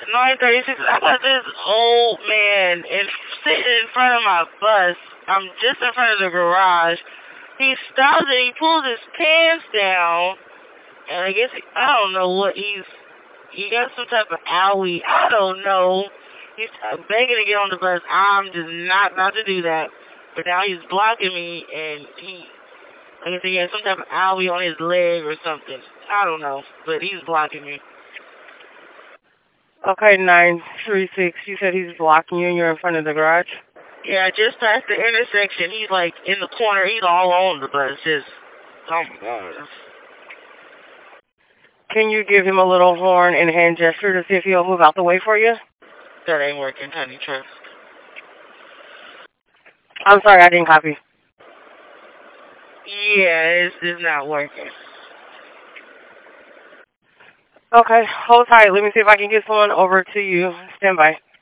9:36. I got this old man sitting in front of my bus. I'm just in front of the garage. He stops and he pulls his pants down, and I guess I don't know what he got some type of owie. I don't know. He's begging to get on the bus. I'm just not about to do that. But now he's blocking me, and I guess he has some type of owie on his leg or something. I don't know, but he's blocking me. Okay, 936. You said he's blocking you and you're in front of the garage? Yeah, just past the intersection. He's like in the corner. He's all on the bus. Just, oh my God. Can you give him a little horn and hand gesture to see if he'll move out the way for you? That ain't working, honey, trust. I'm sorry, I didn't copy. Yeah, it's not working. Okay, hold tight. Let me see if I can get someone over to you. Stand by.